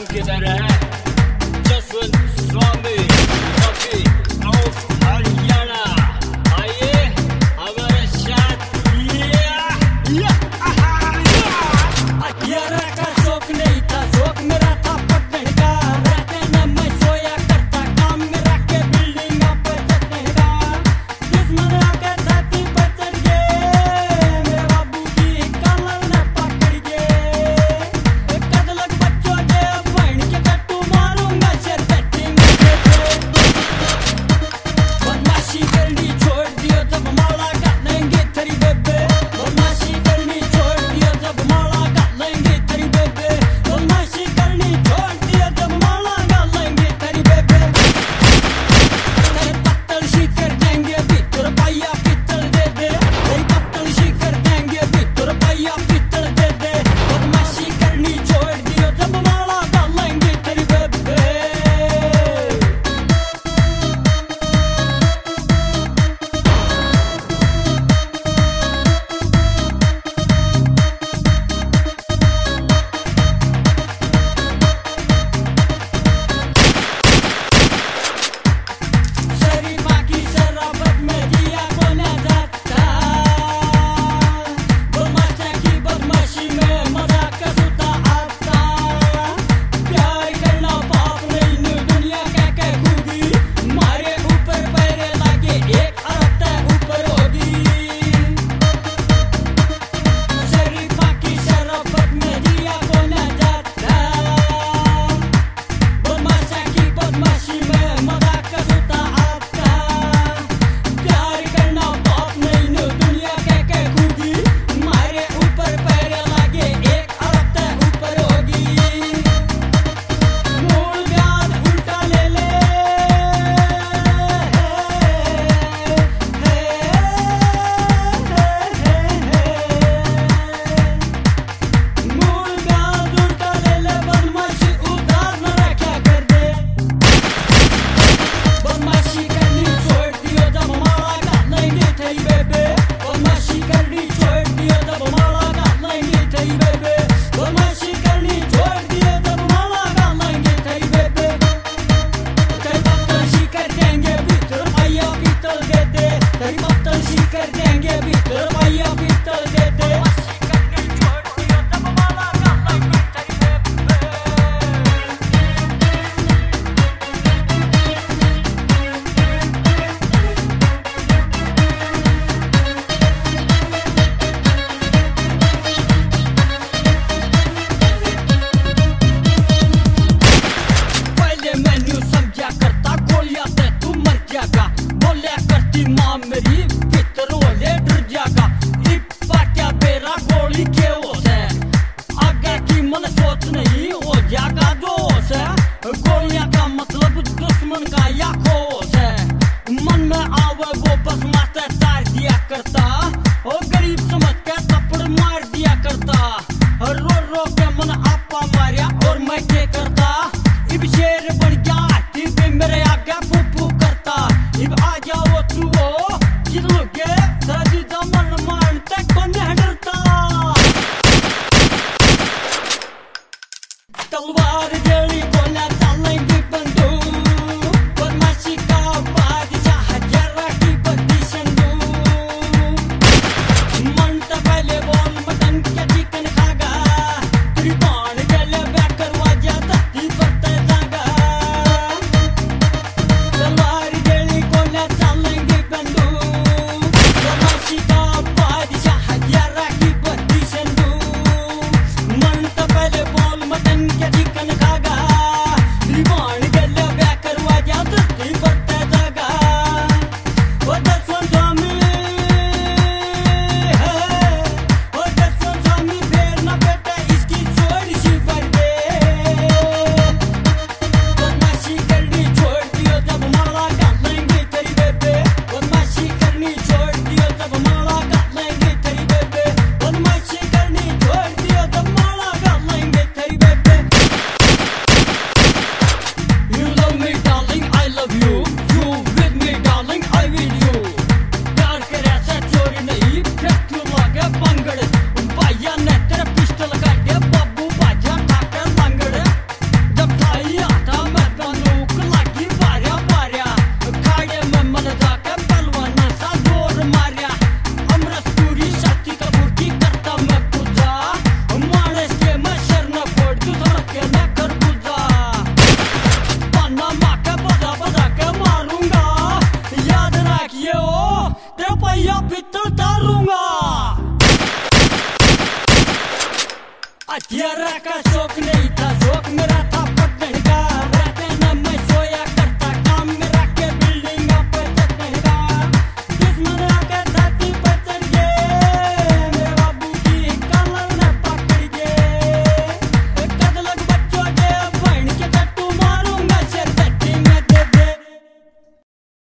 किधर है? Jaswant Swami coffee of Haryana, आइए हमारे साथ। यारा का शौक नहीं था, शौक मेरा था पटने का। रातें में मैं सोया करता, काम मेरा के बिल्डिंग पे चढ़ने का। दुश्मन आके छाती पर चढ़ गए, मेरे बाबू की कमर में पकड़ गए। कदलक बच्चों के बहन के कट्टू मारूंगा शेर चट्टी में। बदमाशी करनी छोड़ दियो जब माला काट लेंगे तेरी बेबे। बदमाशी करनी छोड़ दियो जब माला काट लेंगे तेरी बेबे। बदमाशी करनी छोड़ दियो जब माला काट लेंगे तेरी बेबे। तेरे पत्तल शिकर देंगे भीतर पाया पित्तल दे दे। तेरी पत्तल शिकर देंगे भीतर पाया पित्तल दे दे। बदमाशी करनी छोड़ दियो जब माला काट लेंगे तेरी बेबे। शरीफा की शराबत में जिया को न जाता। बदमाशा की बदमाशी में मजा कसुता आता। प्यार करना पाप नहीं न दुनिया कह खूबी। मारे ऊपर पैरे लागे एक अरब तक ऊपर होगी। शरीफा की शराबत में जिया को न जाता। बदमाशा की बदमाशी में मजा कसुता आता। प्यार करना पाप नहीं न दुनिया कह खूबी। मारे ऊपर पैरे लागे एक अरब तक ऊपर होगी। मूल ब्याज उल्टा ले ले, मूल ब्याज उल्टा ले ले। बदमाशी उधार न रखा कर दे। बदमाशी करनी छोड़ दियो जब माला काट लेंगे तेरी बेबे। बदमाशी करनी छोड़ दियो जब माला काट लेंगे तेरी बेबे। बदमाशी करनी छोड़ दियो जब माला काट लेंगे तेरी बेबे। तेरी पत्तल शिकर देंगे भीतर पाया पीतल दे दे। तेरी पत्तल शिकर देंगे भीतर पाया पीतल दे दे। बदमाशी करनी छोड़ दियो जब माला काट लेंगे तेरी बेबे। पहले मैंने समझा करता गोलियां से तू मर जाएगा। बोलिया करती माँ मेरी भीतर वाले डर जाएगा। इप्पा क्या बेरा गोली के होश है, आगे की मन सोच नहीं हो जाएगा दोष है। गोलियां का मतलब दुश्मन का या खोस है। मन में आवे वो बस माथे तार दिया करता। और गरीब समझ के थप्पड़ मार दिया करता। रो रो के मन आपा मारिया और मैं क्या करता। इब शेर बन गया टीवी मेरे आगे फूफू करता। इब आ जाओ चुओ जिलोगे सजी दमन मानते कौन डरता। तलवार जड़ी बोला चलेंगी बंदूक। बदमाशी का बादशाह जरा की बत्ती संदूक। ये ओ तेरा पहिया भीतर डालूंगा। हथियारा का शौक नहीं था, शौक मेरा